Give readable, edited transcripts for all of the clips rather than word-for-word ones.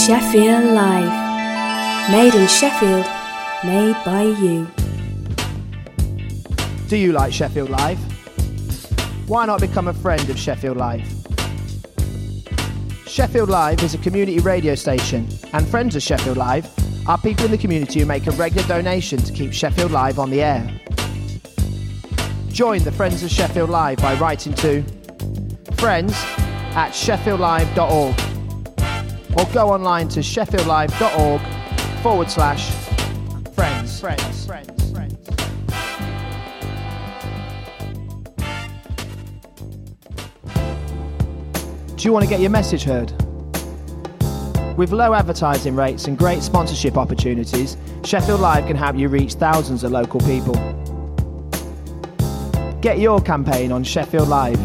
Sheffield Live. Made in Sheffield, made by you. Do you like Sheffield Live? Why not become a friend of Sheffield Live? Sheffield Live is a community radio station, and friends of Sheffield Live are people in the community who make a regular donation to keep Sheffield Live on the air. Join the Friends of Sheffield Live by writing to friends@sheffieldlive.org or go online to sheffieldlive.org/friends. Do you want to get your message heard? With low advertising rates and great sponsorship opportunities, Sheffield Live can help you reach thousands of local people. Get your campaign on Sheffield Live.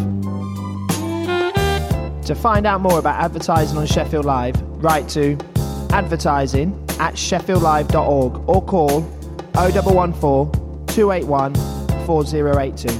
To find out more about advertising on Sheffield Live, write to advertising@sheffieldlive.org or call 0114 281 4082.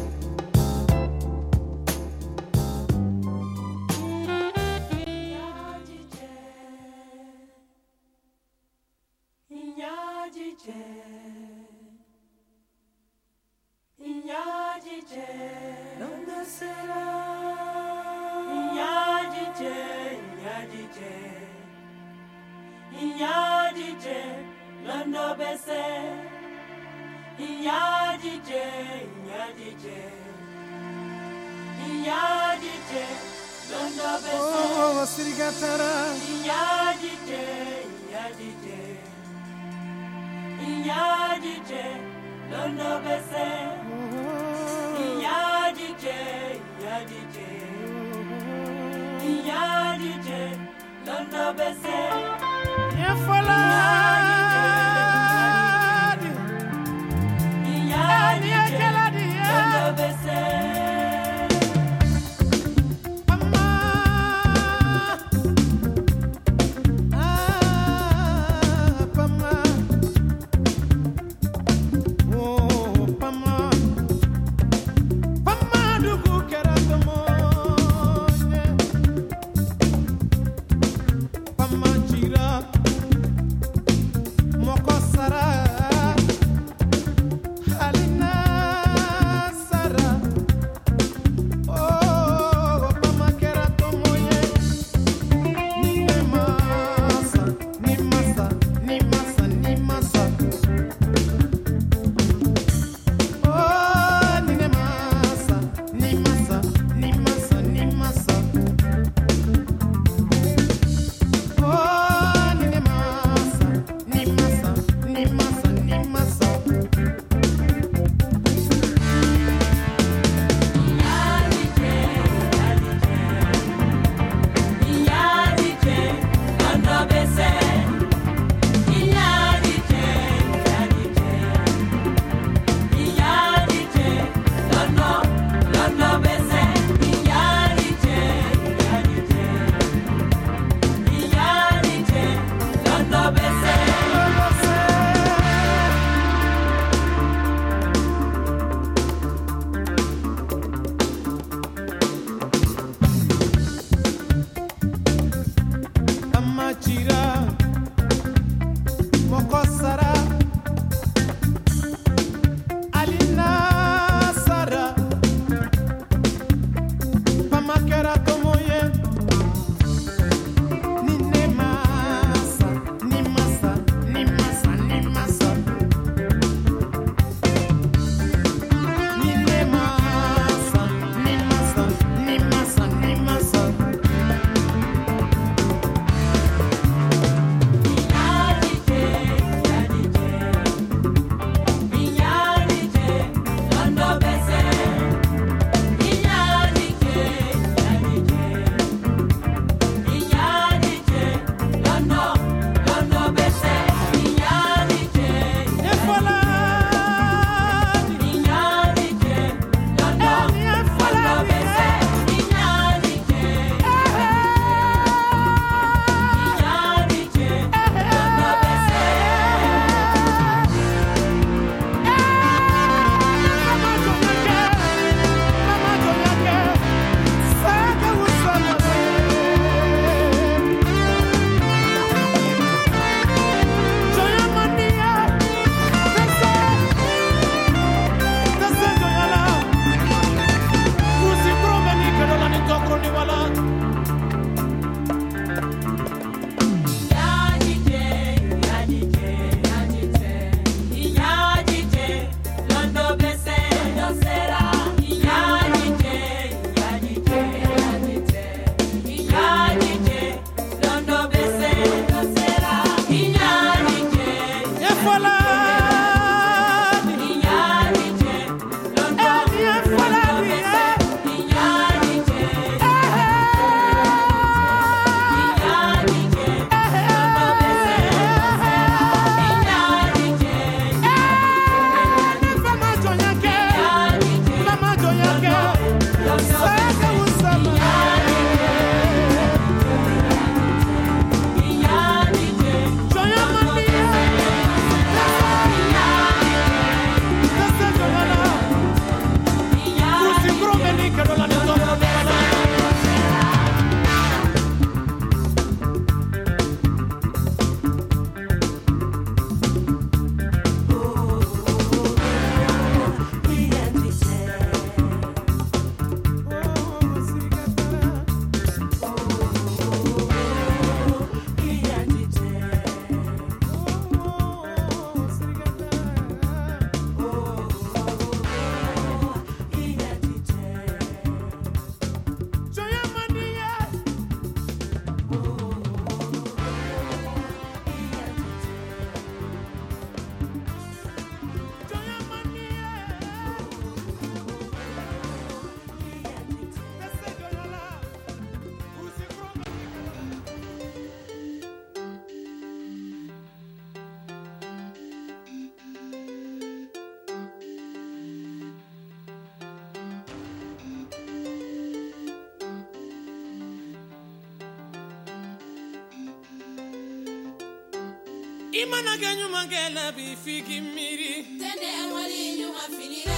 Imana ganyu mangela bi fiki miri tene wali nyuma finira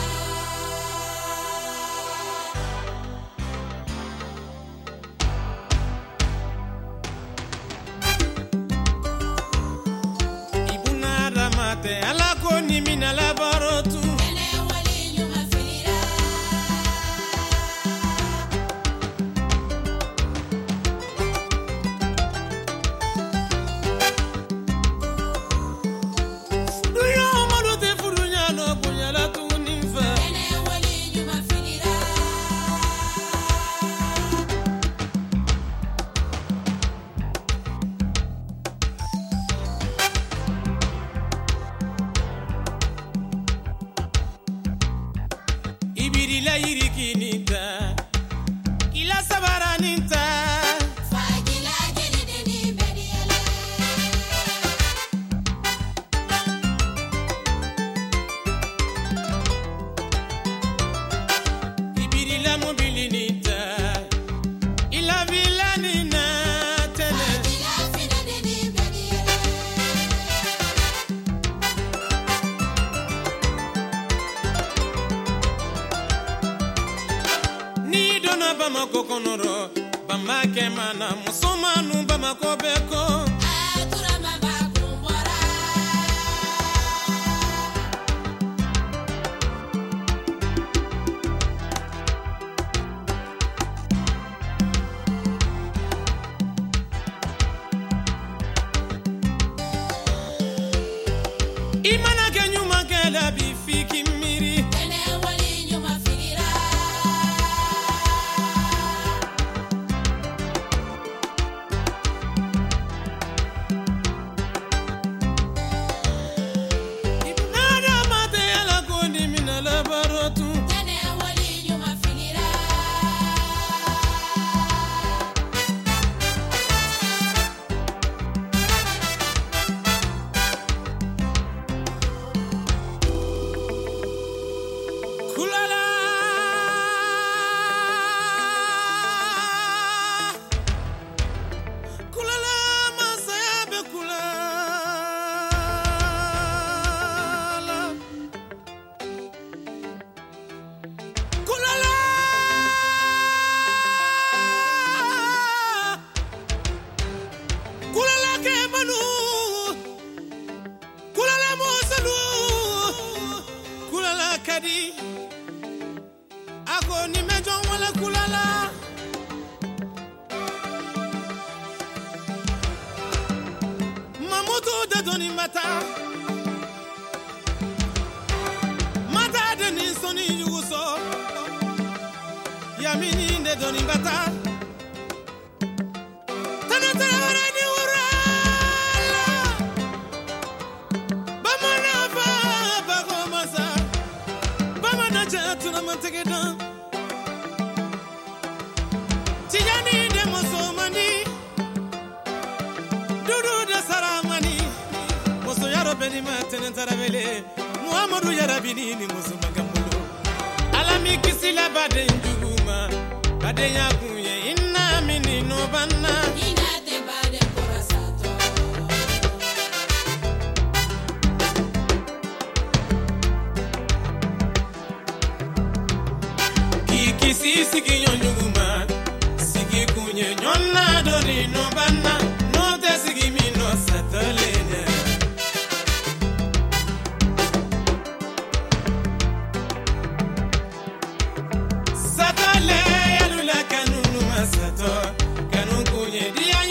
Ibuna ramate ala ko ni mina la barotu tene wali nyuma finira Ibirila yirikinita Ila sabaranita Fagila gelideni bediele Ibirila mobilinita Ila vilanina tene Fagila finadeni bediele Bamako konoro bamake mana musomanu bamako beko atura mabakumbora Imana ganyu magala bifiki miri tene wali nyuma finira Kadi ako ni mejon wala kulala Mamoto de doni mata de ni soni yuso Yamini de doni mata Tanata ni ura Bamana ba komasa Tuna mantegeda Tijani de mosomani Dudu de saramani Moso yaro beni matene taravele Muhammadu yarabini ni moso magambulo Alami kisila bade njuguma Bade yakuye inna mini no banna Ina te bade korasato Kisi sigi nyonyuma Sigi kunye nyonna dori no banna No te sigi mi no satolene Satole yalula kanunu masato Kanu kunye diya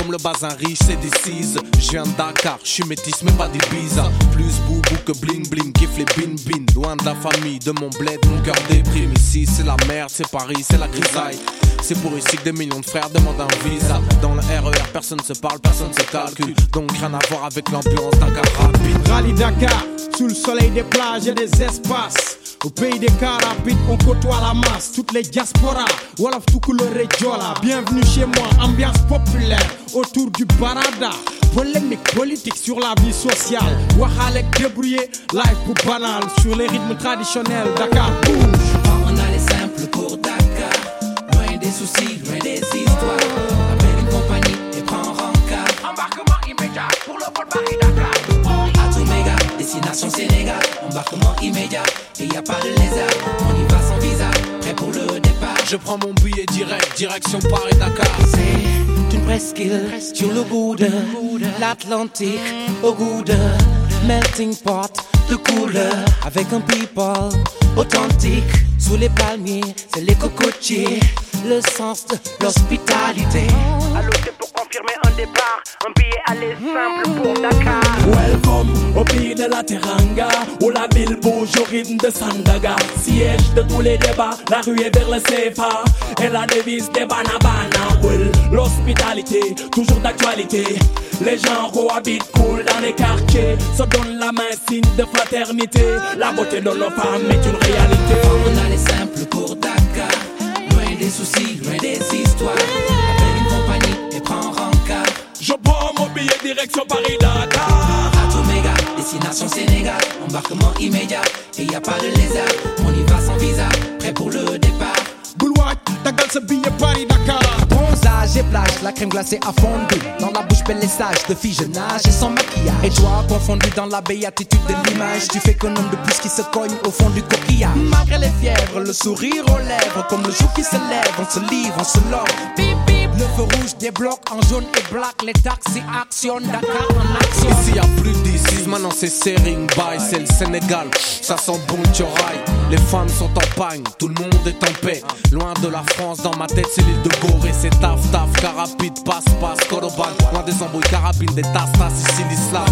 comme le bazin riche, c'est décise. Je viens de Dakar, je suis métis mais pas d'Ibiza. Plus boubou que bling bling, kiffe les bin bin. Loin de la famille, de mon bled, mon cœur déprime. Ici c'est la merde, c'est Paris, c'est la grisaille. C'est pour ici que des millions de frères demandent un visa. Dans le RER, personne se parle, personne se calcule. Donc rien à voir avec l'ambiance Dakar rapide. Rallye Dakar, sous le soleil des plages et des espaces. Au pays des cars rapides, on côtoie la masse. Toutes les diasporas, Wolof tout couleur et Diola. Bienvenue chez moi, ambiance populaire autour du barada. Polémique politique sur la vie sociale. Wahalek débrouillé, live pour banal. Sur les rythmes traditionnels, Dakar bouge. On a les simples pour Dakar. Loin des soucis, loin des histoires. Appelle une compagnie et prends rencard. Embarquement immédiat pour le vol Paris-Dakar. Atoméga, destination Sénégal. Embarquement immédiat et y a pas de lézard. On y va sans visa, prêt pour le départ. Je prends mon billet direct, direction Paris-Dakar. C'est une presqu'île sur le bout de l'Atlantique. Au goût de melting pot de couleur. Avec un people authentique. Sous les palmiers, c'est les cocotiers. Le sens de l'hospitalité. Allô, c'est pour confirmer un départ. Un billet aller simple pour Dakar. Welcome au pays de la Teranga, où la ville bouge au rythme de Sandaga. Siège de tous les débats, la rue est vers le CFA. Et la devise des Banabana. Well, l'hospitalité, toujours d'actualité. Les gens cohabitent cool dans les quartiers. Se donnent la main, signe de fraternité. La beauté de nos femmes est une réalité. On a les simples pour Dakar. Loin des soucis, loin des histoires. Appelle une compagnie et prends rencard. Je prends mon billet direction Paris-Dakar. Atoméga, destination Sénégal. Embarquement immédiat et y a pas de lézard. On y va sans visa, prêt pour le départ. Boulouac, Dakar ce billet Paris-Dakar. Bronzage et plage, la crème glacée a fondu. Dans la bouche belle et sage, de fille je nage et sans maquillage. Et toi confondu dans la béatitude de l'image. Tu fais qu'un homme de plus qui se cogne au fond du coquillage. Malgré les fièvres, le sourire aux lèvres. Comme le jour qui se lève, on se livre, on se love. Bip bip, le feu rouge débloque en jaune et black. Les taxis actionnent, Dakar en action. Ici y'a plus d'ici, maintenant c'est Sering Bay. C'est le Sénégal, ça sent bon tchoraï. Les femmes sont en pagne, tout le monde est en paix. Loin de la France, dans ma tête c'est l'île de Gorée. C'est taf taf, carapide, passe-passe, Koroban. Loin des embrouilles, carabines, des tas-tas, ici l'islam.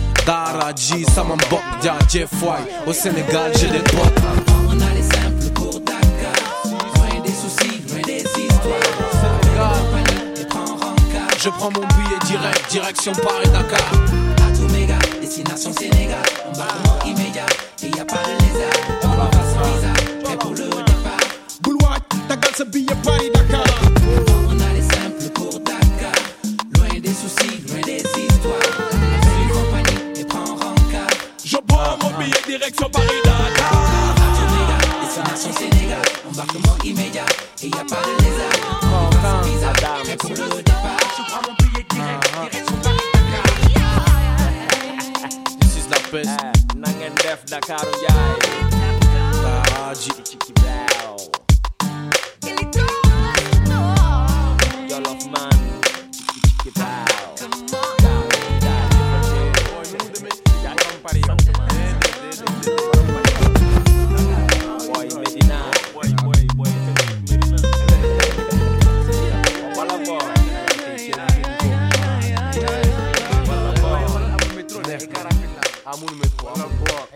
Daraji, Samambok, Dia, Jeffway. Au Sénégal j'ai des potes. On a les simples pour Dakar. Loin des soucis, loin des histoires. Compagnie et prends rencard. Je prends mon billet direct, direction Paris-Dakar. Atoméga, destination Sénégal. Embarquement immédiat et y a pas de lézard. On y va sans visa, prêt pour le départ. Boulouac, Dakar ce billet Paris-Dakar. On a les simples pour Dakar. Loin des soucis, loin des histoires. Appelle une compagnie et prends rencard. Je prends mon billet direction Paris-Dakar. Atoméga, destination Sénégal. Embarquement immédiat et y a pas de lézard. On y va sans visa, prêt pour le départ. Je prends mon billet direct, direction Paris-Dakar. This is la peste. Nangen def Dakar Ndiaye. Daraji. Chiki Bao. Jollof man. Chiki Bao. Boy Medina. Amul métro, amul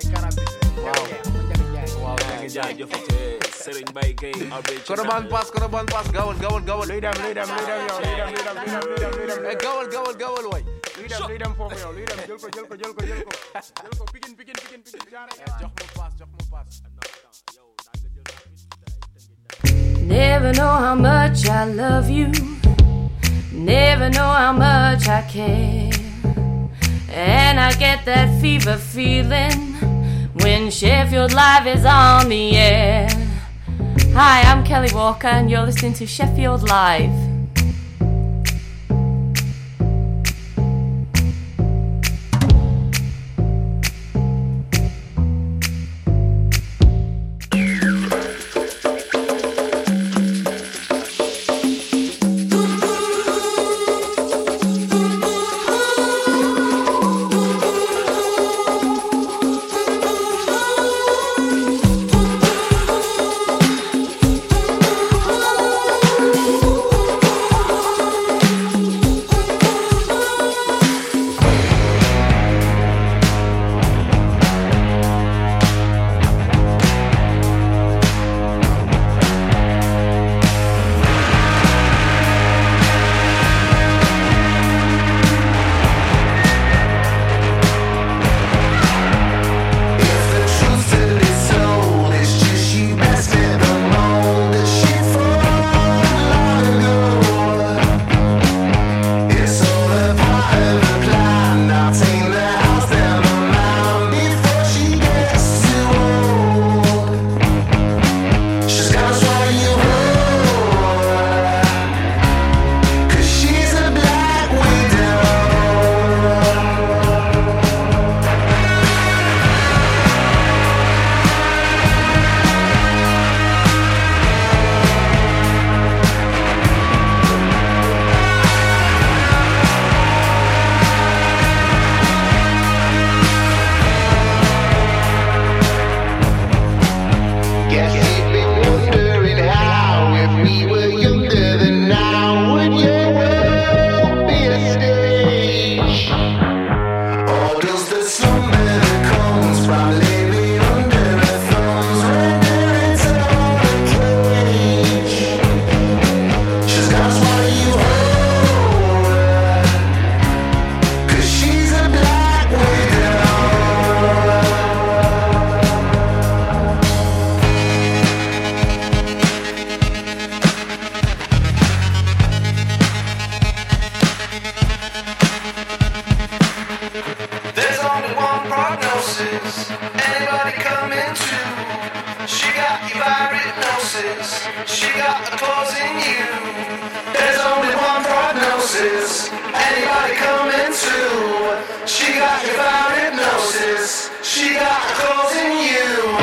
Koroban pass, gawal. Luy dem yow, Gawal way. luy dem foofu yow, luy dem jël ko pikin Jox ma pass. Never know how much I love you. Never know how much I care. And I get that fever feeling when Sheffield Live is on the air. Hi, I'm Kelly Walker and you're listening to Sheffield Live. hypnosis. Anybody coming through? She got you without hypnosis. She got her clothes in you.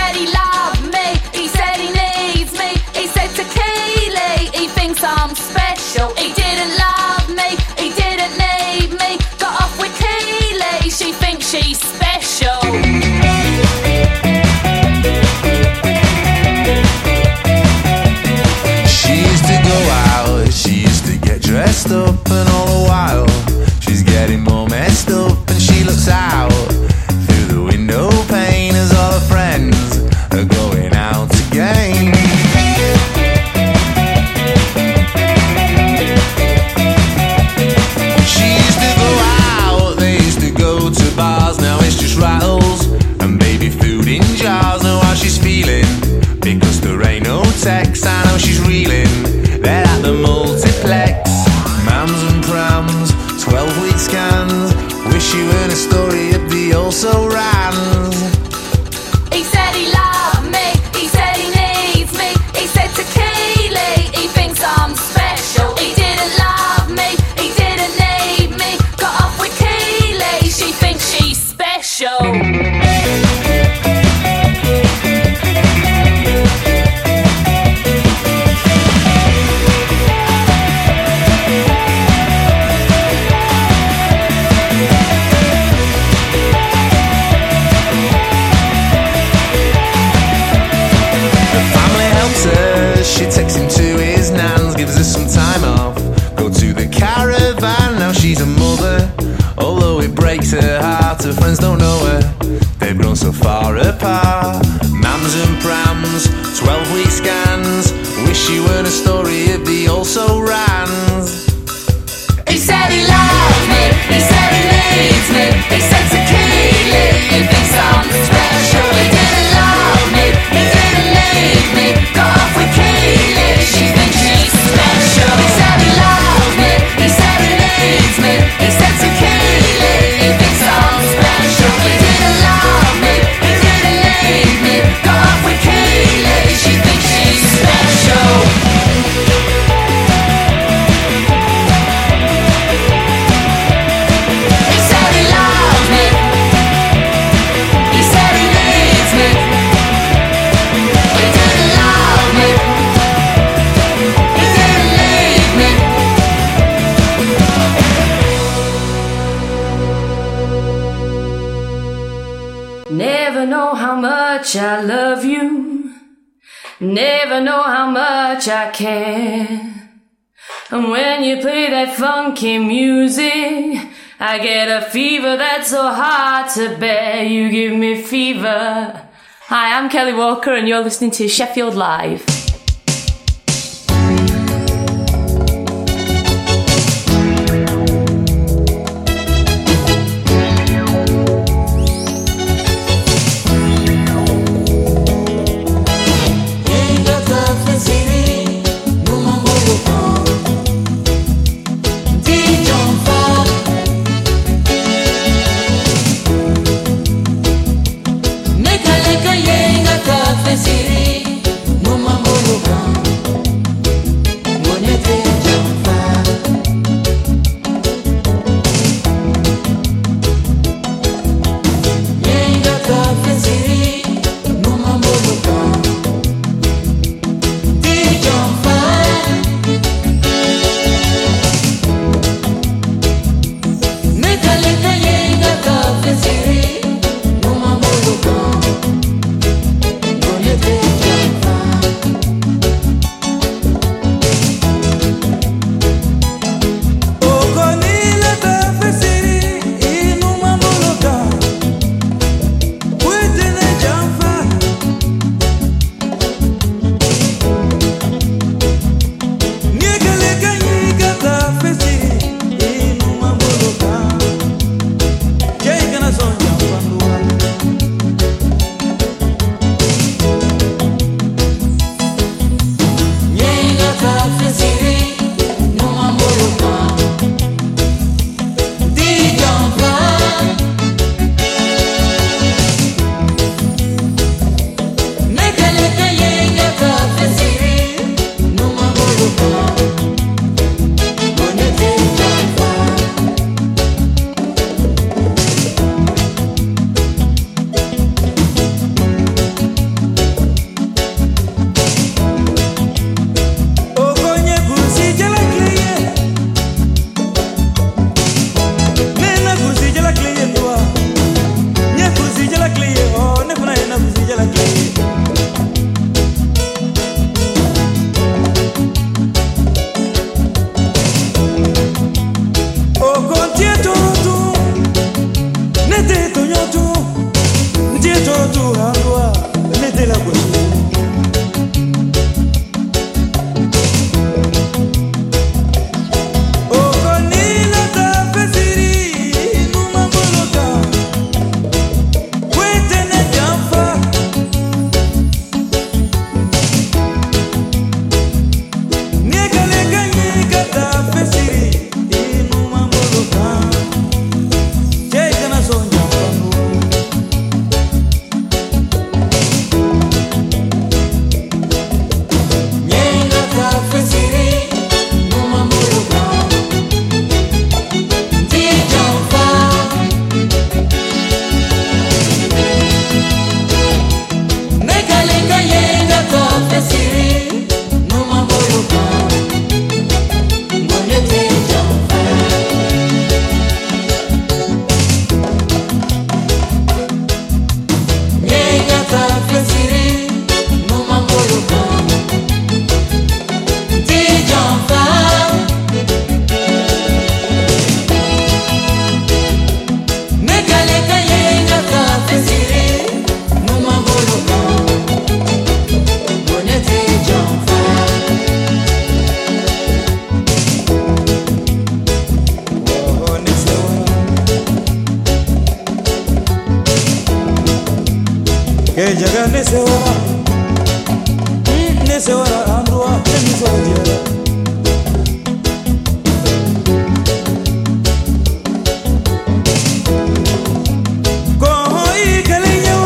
said he loved me, he said he needs me. He said to Keely, he thinks I'm special. He didn't love me, he didn't need me. Got off with Keely, she thinks she's special. She used to go out, she used to get dressed up, and all the while she's getting more messed up. And she looks out through the window pane as all her friends are going out again. She used to go out, they used to go to bars. Now it's just rattles and baby food in jars. Know how she's feeling, because there ain't no text. I know she's reeling, they're at the multiplex. Mams and prams, 12-week scans. Wish you heard a story of the also rans. He said he loved me, he said he needs me. He said to Keely, he thinks I'm special. He didn't love me, he didn't need me. Got off with Keely, she thinks she's special. She takes him to his nan's, gives her some time off, go to the caravan. Now she's a mother, although it breaks her heart. Her friends don't know her, they've grown so far apart. Mams and prams, 12-week scans. Wish you weren't a story of the also rans. He said he loves me, he said he needs me. He said to Keely, he thinks I'm special. He didn't love me, he didn't need me. Got off with Keely, she thinks she's special. He said he loves me, he said he needs me. He said to Keely, he thinks I'm special. He didn't love me, he didn't need me. Got off with Keely, she thinks she's special. He said he loves me, he said he needs me. He didn't love me, he didn't leave me. Never know how much I love you, never know how much I care. And when you play that funky music, I get a fever that's so hard to bear. You give me fever. Hi, I'm Kelly Walker and you're listening to Sheffield Live. Leka yenga ka fesiri, no mambo Jaga nese wara andua nese wara ko hoi kalenyo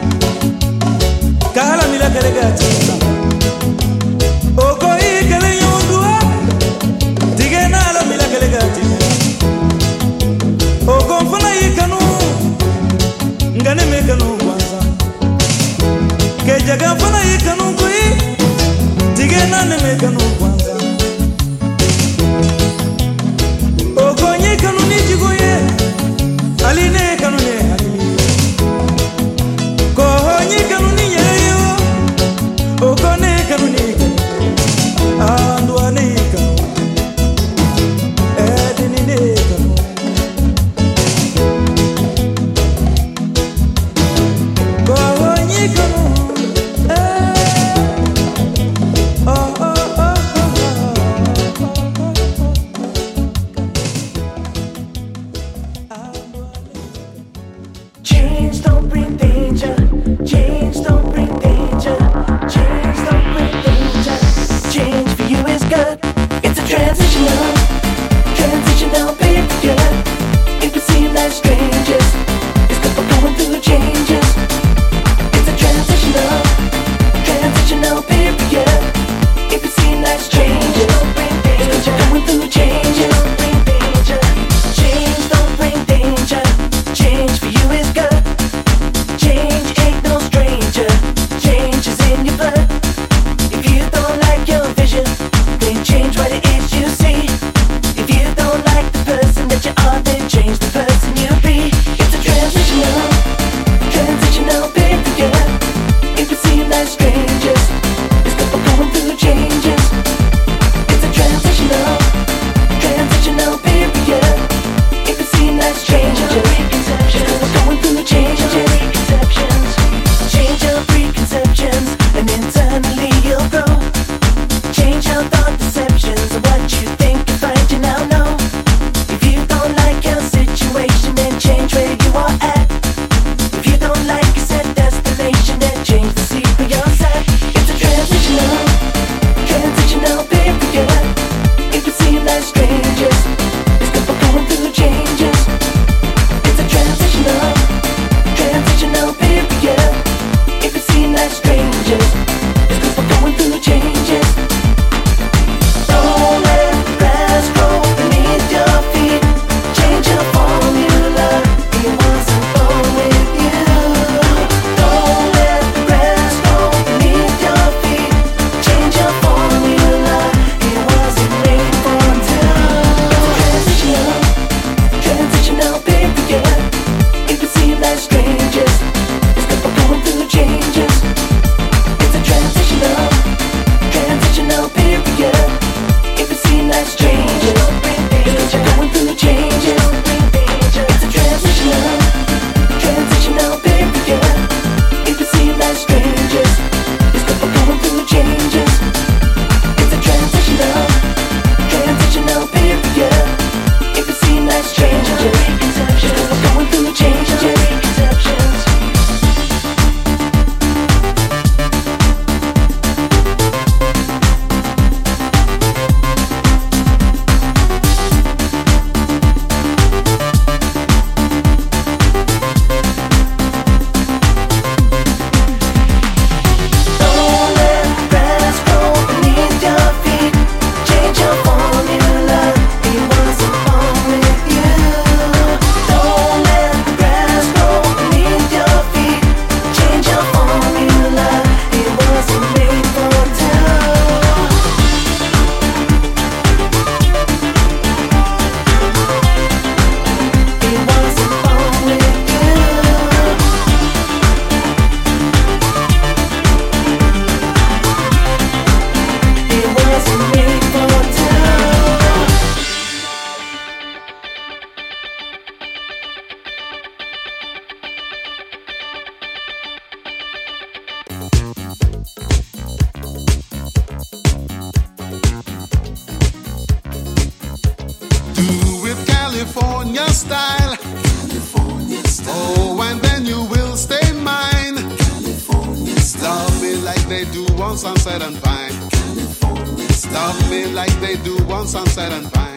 kala mila kalegati o ko i kalenyo dua digena la mila kalegati o ko fana ikanu ngane me kanu kwanza ke jaga fana ikanu koi digena ne me kanu kwanza o ko nye kanu ni jigoye aline kanu ne ko nye kanu ni yeyo o ko ne kanu ni andu ane kanu edini ne kanu ko nye kanu Change don't bring danger. Change don't bring danger. Change don't bring danger. Change for you is good. It's a transitional period. It would seem like strangers. It's good for going through changes. It's a transitional period. It would seem like strangers. It's good for going through changes. Change don't bring danger. Change for you is good. Change ain't no stranger. Change is in your blood. If you don't like your vision, then change what it is you see. If you don't like the person that you are, then change the person you be. It's a transitional period. It would seem like strangers. It's good for going through changes. It's a transitional period. It would seem like strangers. Going through changes, change your preconceptions, and internally you'll grow. Change your thought deceptions, and what you think you find you now know. If you don't like your situation, then change where you are at. If you don't like your set destination, then change the seat for your set. It's a transitional period. It would seem like strangers. It's good for going through changes. It's a transitional period. It would seem like strangers. It's good for going through changes. Don't let the grass grow beneath your feet. Change your formula. It wasn't born with you. Don't let the grass grow beneath your feet. Change your formula. It wasn't made for two. Transitional period. It would seem like strangers. It's good for going through changes. It's a transitional period. It would seem like strangers. It's good for going through changes. It's a transitional period. It would seem like strangers. It's good for going through changes. It's a transitional period. It would seem like strangers. It's good for going through changes. Don't let the grass grow beneath your feet. Change your formula. It wasn't born with you. Don't let the grass grow beneath your feet. Change your formula. It wasn't made for two. It wasn't born with you. It wasn't made for two. Do it California style. Oh, and then you will stay mine. on Sunset and Pine. Love me like they do on Sunset and Pine.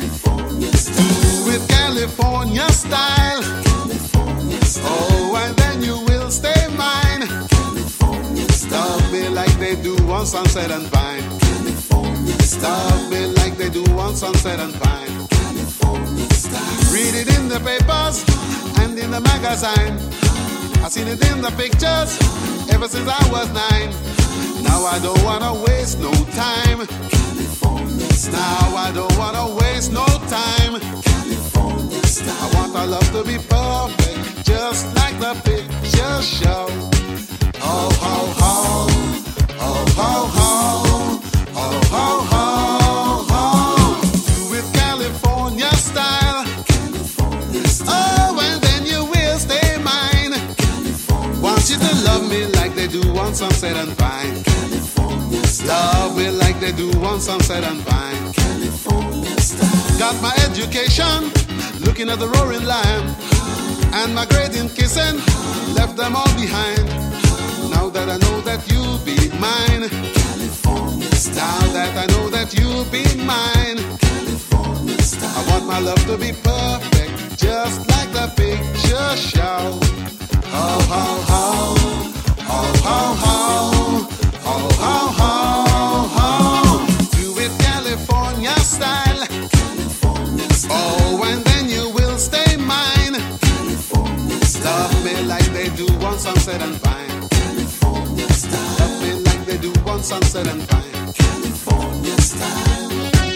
Do it California style. Oh, and then you will stay mine. Love me like they do on Sunset and Pine. Love me like they do on Sunset and Pine. Read it in the papers and in the magazine. I've seen it in the pictures ever since I was 9. Now I don't wanna waste no time. Now I don't wanna waste no time. I want our love to be perfect, just like the picture show. Oh, ho, ho. Oh, ho, ho. Oh, ho, ho, ho. Do it California style. Oh, and then you will stay mine. Want you to love me like they do on Sunset and Pine. Love me like they do on Sunset and Pine. Got my education, looking at the roaring lion, and my grade in kissing, left them all behind. Now that I know that you'll be mine. Now that I know that you'll be mine. I want my love to be perfect, just like the picture show. Ho, ho, ho. Ho, ho, ho. Ho, ho, ho, ho. Do it California style. Oh, and then you will stay mine. Love me like they do on Sunset and Pine. Love me like they do on Sunset and Pine. California style.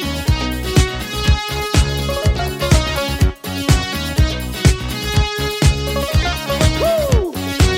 Woo!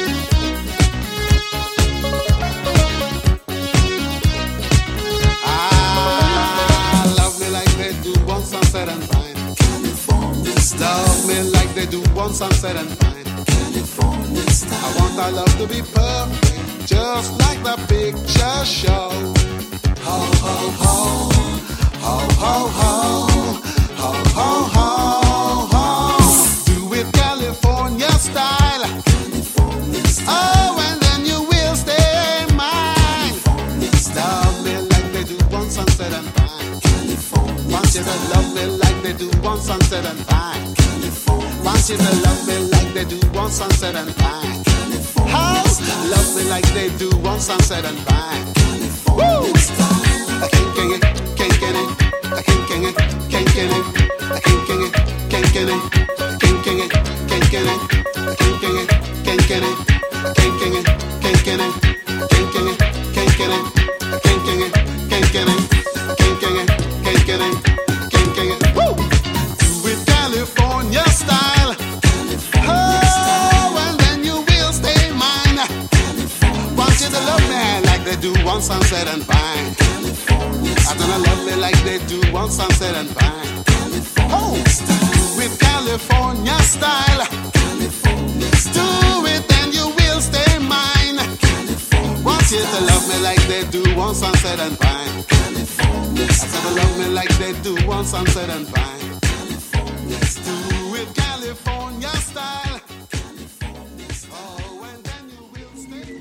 Love me like they do on Sunset and Pine. Love me like they do on Sunset and Pine. I want our love to be perfect, just like the picture show. Ho, ho, ho. Ho, ho, ho. Ho, ho, ho, ho. Do it California style. Oh, and then you will stay mine. Love me like they do on Sunset and Pine. Want you to love me like they do on Sunset and Pine. Want you to love me like they do on Sunset and Pine. How? Love me like they do on Sunset and Pine. Woo! I can't get it, can't get it. I can't get it, can't get it. I can't get it, can't get it. I can't get it, can't get it. I can't get it, can't get it. I can't get it, can't get it. I can't get it, can't get it. I can't get it, can't get it. I can't get it, can't get it. Can't get it. Woo! Do it California style. Oh, and then you will stay mine. Want you to love me like they do on Sunset and Pine. I don't love me like they do on Sunset and Pine. Oh, with California style. Do it and you will stay mine. Want you to love me like they do on Sunset and Pine. I said love me like they do on Sunset and Pine. Do it California style. Oh, and then you will stay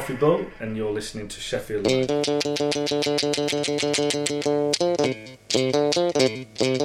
Coffee Boat, and you're listening to Sheffield Live.